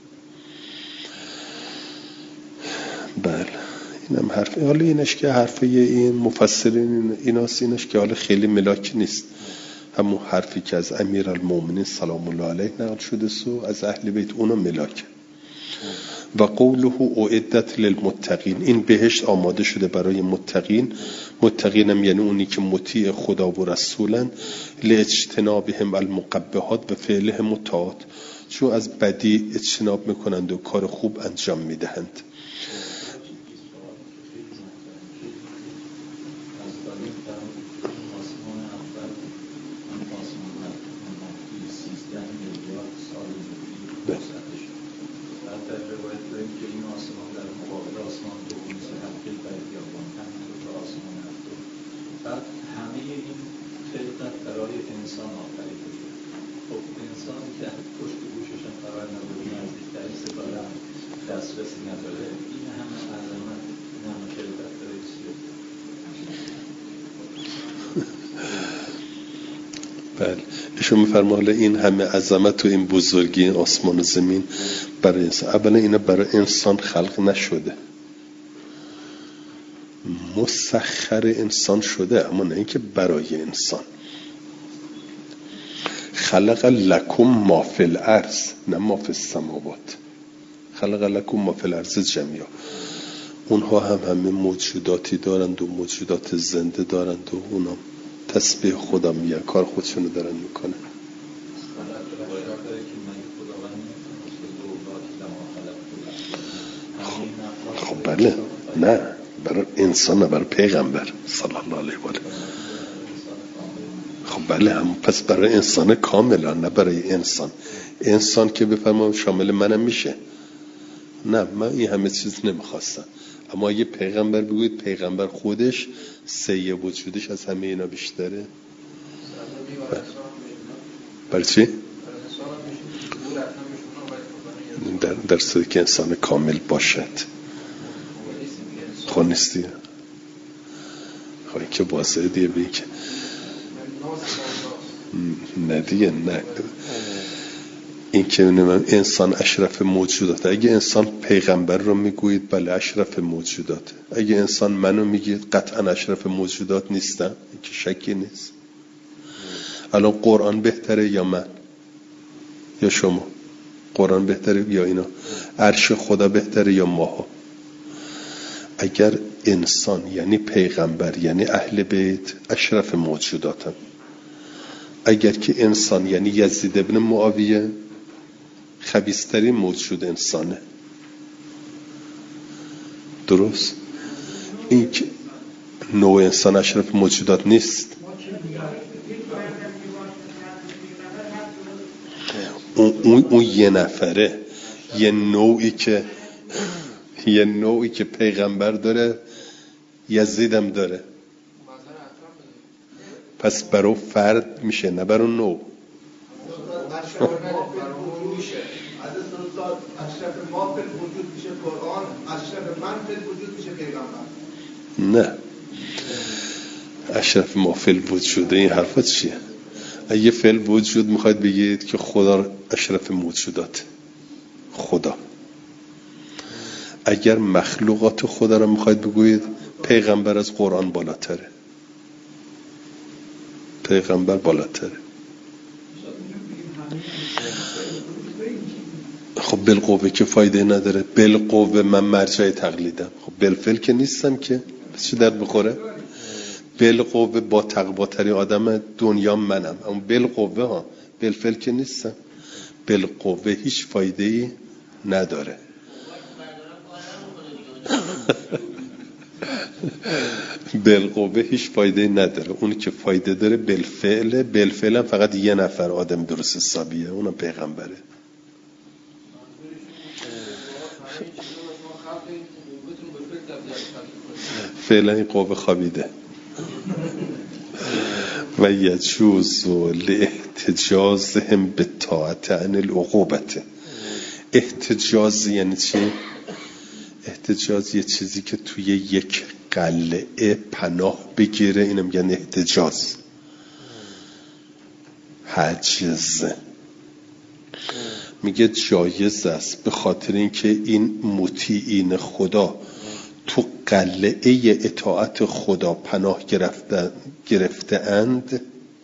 بله اینم حرف، حالا اینش که حرفه این مفسرین ایناست، اینش که حالا خیلی ملاک نیست، همون حرفی که از امیرالمومنین سلام الله علیه نقل شده سو از اهل بیت اونو ملاک. و قوله اعدت للمتقین، این بهشت آماده شده برای متقین. متقینم یعنی اونی که مطیع خدا و رسولن، لاجتنابهم المقبحات به فعلهم مطاعات، چون از بدی اجتناب میکنند و کار خوب انجام میدهند. بله ایشون میفرماله این همه عظمت و این بزرگی این آسمان و زمین برای انسان، اولا اینا برای انسان خلق نشده، مسخر انسان شده، اما نه اینکه برای انسان. خلق لکم ما فی الارض نه ما فی السماوات، خلق لکم ما فی الارض جميعا. اونها هم همه موجوداتی دارند و موجودات زنده دارند و اونا تسبیح خدا میگن، کار خودشونو دارن میکنن. خب بله، نه برای انسان نه برای پیغمبر صلی الله علیه و آله. خب بله هم پس برای انسان کاملا، نه برای انسان. انسان که بفرمام شامل منم میشه، نه من این همه چیز نمیخواستم. اما اگه پیغمبر بگوید پیغمبر خودش سیه وجودش از همه اینا بیشتره. برای چی؟ در, در صورتی که انسان کامل باشد. خب نیست دیگه، خب این که واضحه دیگه بگی که نه دیگه، نه این که انسان اشرف موجودات. اگه انسان پیغمبر رو میگویید بله اشرف موجودات، اگه انسان منو میگید قطعا اشرف موجودات نیستم، این که شکی نیست. الان قرآن بهتره یا من یا شما؟ قرآن بهتره یا اینا؟ عرش خدا بهتره یا ماها؟ اگر انسان یعنی پیغمبر یعنی اهل بیت اشرف موجوداتم، اگر که انسان یعنی یزید ابن معاویه خبیث‌ترین موجود انسانه. درست؟ این که نوع انسان اشرف موجودات نیست. اون, اون, اون یه نفره، یه نوعی که یه نوعی که پیغمبر داره یزیدم داره، پس برای فرد میشه نه برای نوع. اشرف ما فی الوجود میشه قرآن، اشرف من فی الوجود میشه پیغمبر. نه اشرف ما فی الوجود این حرفات چیه؟ اگه فی الوجود میخواید بگید که خدا اشرف موجودات، خدا. اگر مخلوقات خدا رو میخواید بگویید پیغمبر از قرآن بالاتره، پیغمبر بالاتره. خب بالقوه که فایده نداره، بالقوه من مرجع تقلیدم، خب بالفعل که نیستم که، پس چه درد بخوره؟ بالقوه با تقواتری آدم دنیا منم، اما بالقوه ها، بالفعل که نیستم. بالقوه هیچ فایده ای نداره. بالقوه هیچ فایده ای نداره. اونی که فایده داره بالفعل، بالفعل هم فقط یه نفر آدم درست حسابیه، اونم پیغمبره. فعلا این قوه خوابیده. و یجوز لاحتجازهم به طاعت عن العقوبت. احتجاز یعنی چی؟ احتجاز یه چیزی که توی یک قلعه پناه بگیره، اینو میگن احتجاز. حجز میگه جایز است به خاطر اینکه این مطیعین خدا تو قلعه اطاعت خدا پناه گرفته گرفته اند،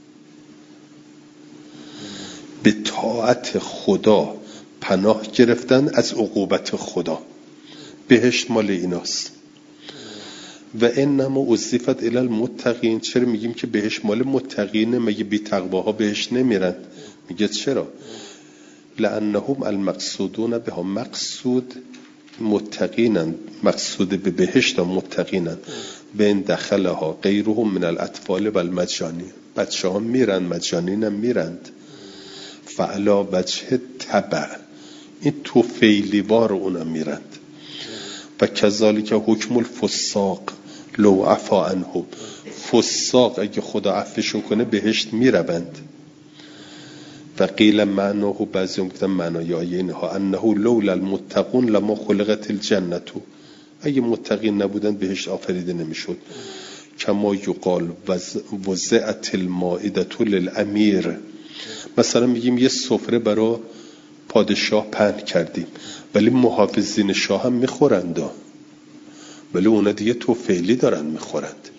به طاعت خدا پناه گرفتن از عقوبت خدا. بهشت مال ایناست. و انما اضیفت الی المتقین. چرا میگیم که بهشت مال متقینه؟ مگه بی تقواها بهشت نمیرند؟ میگه چرا؟ لانهم المقصودون بها. مقصود متقینن، مقصود به بهشت متقینن. بین دخلها غیرهم من الاطفال و المجانی. بچه ها میرن، مجانین هم میرند. فعلا وجه تبع، این تو فیلیوار اونا میرند. و کذالک حکم الفساق لو عفا عنهم. فساق اگه خدا عفوشون کنه بهشت میروند. و قیل معناه، بعضی هم گفتن معنای آیه اینها، انه لولا المتقون لما خلقت الجنة. اگه متقین نبودن بهشت آفریده نمیشد. کما یقال وضعت المائدة للامیر. مثلا میگیم یه سفره برای پادشاه پهن کردیم، ولی محافظین شاه هم میخورند، ولی اونا دیگه تو فعلی دارن میخورند.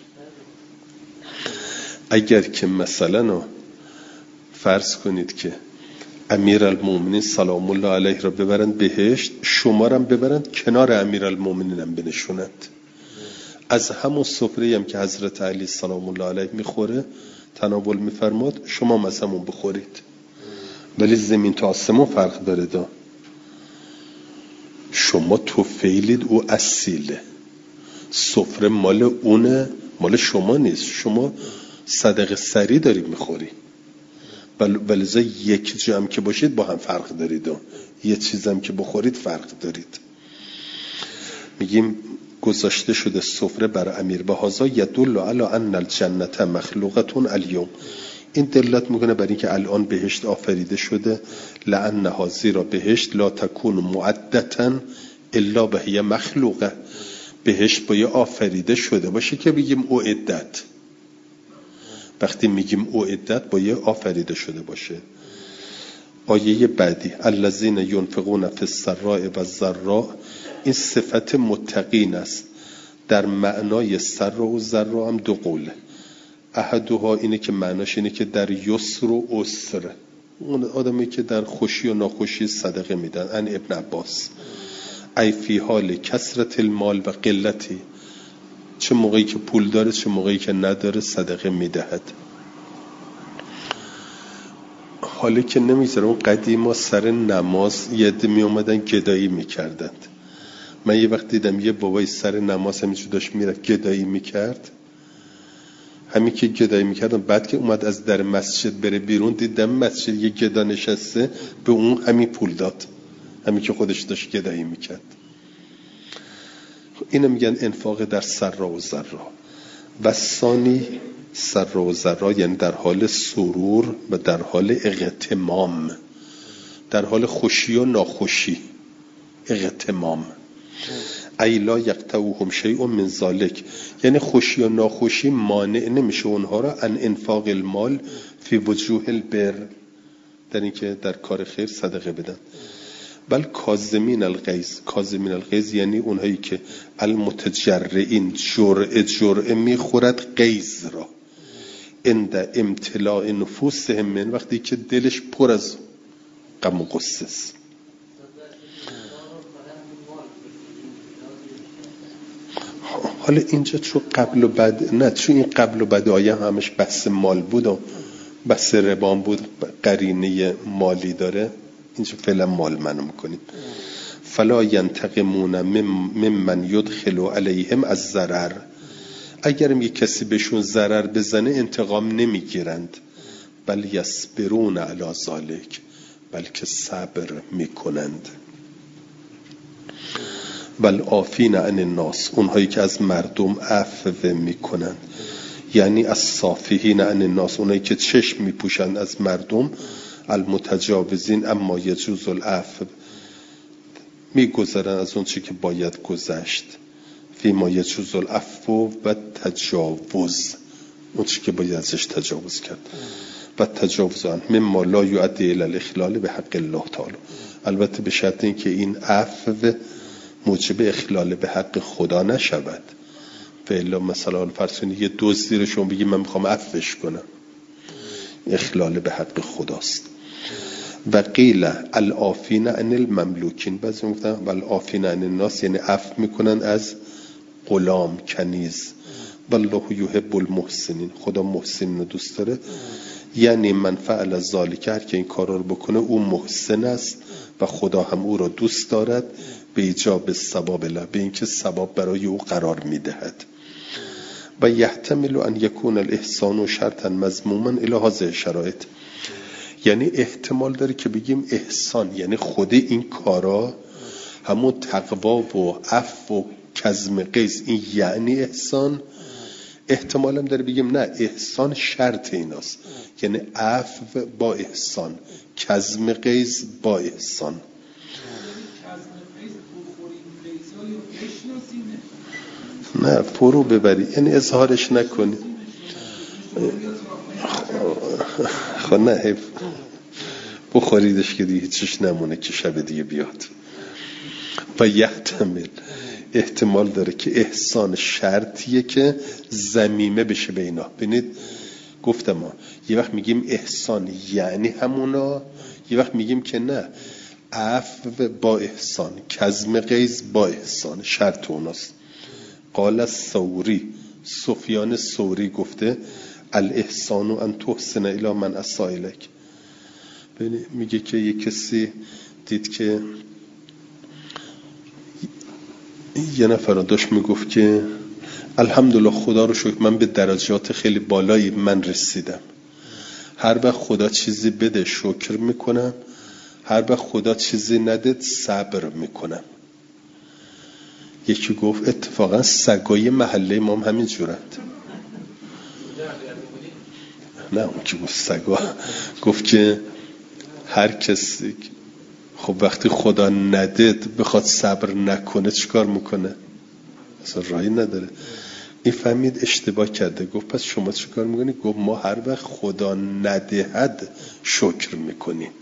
اگر که مثلا فرض کنید که امیر المومنین سلام الله علیه را ببرند بهشت، شما را هم ببرند کنار امیر المومنین هم بنشونند، از همون سفره هم که حضرت علی سلام الله علیه میخوره تناول میفرماد، شما هم از همون بخورید. ولی زمین تا آسمون فرق داره دا. شما تو فیلید، او اصیله. سفره مال اونه، مال شما نیست. شما صدقه سری داری میخوری. ولذا یک جا هم که باشید با هم فرق دارید، یه چیز هم که بخورید فرق دارید. میگیم گذاشته شده سفره برای امیر. به هذا یدل علی ان الجنة مخلوقة الیوم. این دلالت میکنه بر اینکه الان بهشت آفریده شده. لانها، زیرا بهشت لا تکون معدة الا وهي مخلوقه. بهشت باید آفریده شده باشه که بگیم اعدت. وقتی میگیم اعدت باید آفریده شده باشه. آیه بعدی الذین ينفقون فی السراء و الضراء. این صفت متقین است. در معنای سر و ضراء هم دو قوله. احدها اینه که معناش اینه که در یسر و عسر، اون آدمی که در خوشی و ناخوشی صدقه میدن. ان ابن عباس ای فی حال کثرت المال و قلتی. چه موقعی که پول داره چه موقعی که نداره صدقه میدهد. حالا که نمیذاره. اون قدیما سر نماز یه عده می اومدن گدایی میکردند. من یه وقت دیدم یه بابای سر نماز همینجور داشت میره گدایی میکرد. همین که گدایی میکردم، بعد که اومد از در مسجد بره بیرون دیدم مسجد یه گدا نشسته، به اون همین پول داد، همین که خودش داشت گدایی میکرد. اینو میگن انفاق در سرا و ضرا. و ثانی سرا و ضرا یعنی در حال سرور و در حال اغتمام، در حال خوشی و ناخوشی. اغتمام ای لا یقطعهم شیء من ذلک، یعنی خوشی و ناخوشی مانع نمیشه اونها را ان انفاق المال فی وجوه البر، در اینکه در کار خیر صدقه بدن. بل کاظمین الغیظ. کاظمین الغیظ یعنی اونهایی که المتجرئین، جرعه جرعه میخورد غیظ را، عند امتلاء نفوسهم من، وقتی که دلش پر از غم و غصه است. حالا اینجا چون قبل و بعد، نه چون این قبل و بعد آیه همش بحث مال بود و بحث ربان بود، قرینه مالی داره، اینجا فعلا مال منو میکنیم. فلا ینتقمون ممن یدخل علیهم از ضرر. اگرم یک کسی بهشون ضرر بزنه انتقام نمیگیرند. بل یصبرون علی ذلک، بلکه صبر میکنند. بل عافین عن الناس، اونهایی که از مردم عفو میکنن، یعنی از صافحین عن الناس، اونهایی که چشم میپوشن از مردم، المتجاوزین اما یجوز العفو، میگذرن از اون چی که باید گذشت، فی ما یجوز العفو و تجاوز، اون چی که باید ازش تجاوز کرد، و تجاوز آن مما لا یؤدی الی الاخلال به حق الله تعالی، البته به شرط این که این عفو موجب اخلال به حق خدا نشود. فعلا مثلا فرض کنید یه دزدی رو شما بگید من میخوام عفوش کنم، اخلال به حق خداست. و قیل العافین عن المملوکین، بعضی میگفتن والعافین عن الناس، یعنی عفو میکنن از غلام کنیز. والله یحب المحسنین، خدا محسنین رو دوست داره، یعنی من فعل ذالک، هر که این کارا رو بکنه او محسن است و خدا هم او را دوست دارد، به ایجاب الثواب له، به اینکه ثواب برای او قرار میدهد. و یحتمل ان یکون الاحسان شرطا مذموما الی هذه الشرایط، یعنی احتمال داره که بگیم احسان یعنی خود این کارا، همون تقوا و عفو و کظم غیظ، این یعنی احسان. احتمال هم داره بگیم نه، احسان شرط ایناست، یعنی عفو با احسان، کظم غیظ با احسان. نه فرو ببری، یعنی اظهارش نکنی. خب نه حیف بخوریدش که دیگه هیچش نمونه که شب دیگه بیاد. و یحتمل، احتمال داره که احسان شرطیه که ضمیمه بشه به اینا. ببینید گفتم ما یه وقت میگیم احسان یعنی همونا، یه وقت میگیم که نه، عفو با احسان، کظم غیظ با احسان، شرط اوناست. قال الثوری، سفیان ثوری گفته الاحسان ان تحسن الی من اساء الیک. میگه که یه کسی دید که یه نفر داشت میگفت که الحمدلله خدا رو شکر من به درجات خیلی بالایی من رسیدم، هر وقت خدا چیزی بده شکر میکنم، هر وقت خدا چیزی ندید صبر میکنم. یکی گفت اتفاقا سگای محله ما هم همین جورند. نه اون که گفت سگا گفت که هر کسی خب وقتی خدا ندید بخواد صبر نکنه چیکار میکنه؟ اصلا راهی نداره. این فهمید اشتباه کرده، گفت پس شما چیکار میکنی؟ گفت ما هر وقت خدا ندهد شکر میکنیم،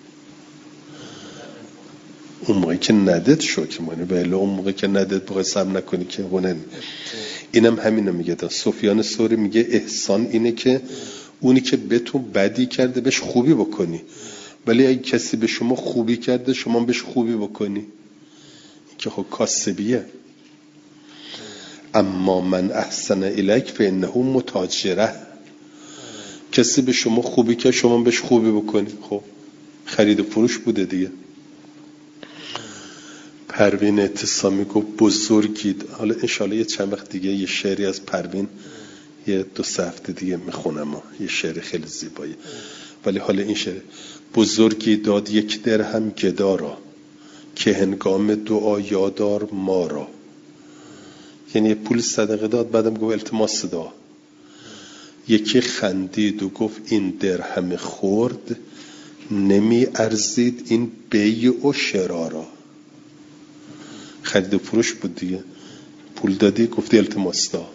اون موقعی که ندید شکر میکنی، بله اون موقعی که ندید بخوای صبر نکنی که هونه. اینم همینو میگه. سفیان ثوری میگه احسان اینه که اونی که به تو بدی کرده بهش خوبی بکنی، ولی اگه کسی به شما خوبی کرده شما بهش خوبی بکنی، که خب کاسبیه. اما من احسن الیک فانه متاجره، کسی به شما خوبی کرد شما بهش خوبی بکنی، خب خرید و فروش بوده دیگه. پروین اعتصامی گفت بزرگی، حالا انشالله یه چند وقت دیگه یه شعری از پروین یه دو سه هفته دیگه میخونم، یه شعر خیلی زیبایی. ولی حالا این شعر، بزرگی داد یک درهم گدا را، که هنگام دعا یادار ما را. یعنی پول صدقه داد، بعدم گفت التماس دعا. یکی خندید و گفت این درهم خورد، نمی ارزید این بیع و شرا را. خرید و فروش بود دیگه، پول دادی گفتی التماس دعا.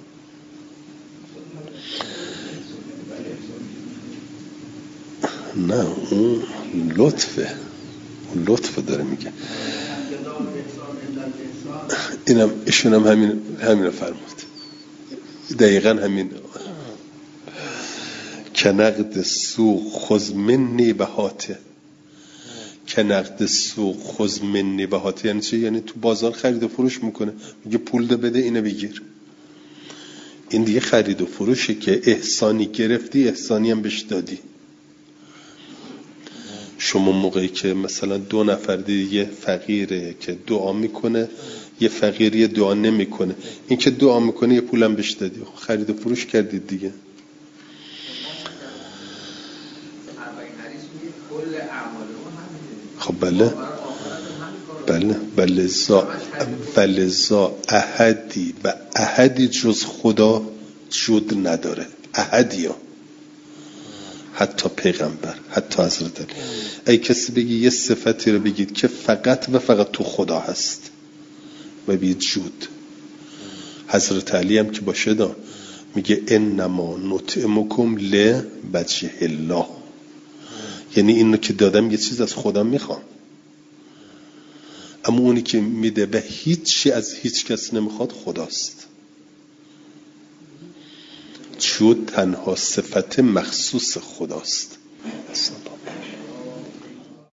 نه اون لطفه، اون لطفه داره میگه. اینم ایشون هم همین همین فرمود، دقیقاً همین. کنقد سوق خذ منی بهاته، کنقد سوق خذ منی بهاته یعنی چی؟ یعنی تو بازار خرید و فروش میکنه، میگه پول ده بده اینو بگیر. این دیگه خرید و فروشه که احسانی گرفتی احسانی هم بهش دادی. شما موقعی که مثلا دو نفر دیگه فقیره که دعا میکنه، یه فقیری دعا نمیکنه، این که دعا میکنه یه پولم بهش دادی، خرید و فروش کردید دیگه. خب بله بله ولذا ولذا احدی و احدی جز خدا جود نداره. احدی ها، حتی پیغمبر، حتی حضرت علی. ای کسی بگی یه صفتی رو بگید که فقط و فقط تو خدا هست و بگید جود. حضرت علی هم که باشه دا میگه انما نطعمکم لوجه الله، یعنی اینو که دادم یه چیز از خدا میخوام، اما اونی که میده به هیچی از هیچ کس نمیخواد خداست. جود تنها صفت مخصوص خداست.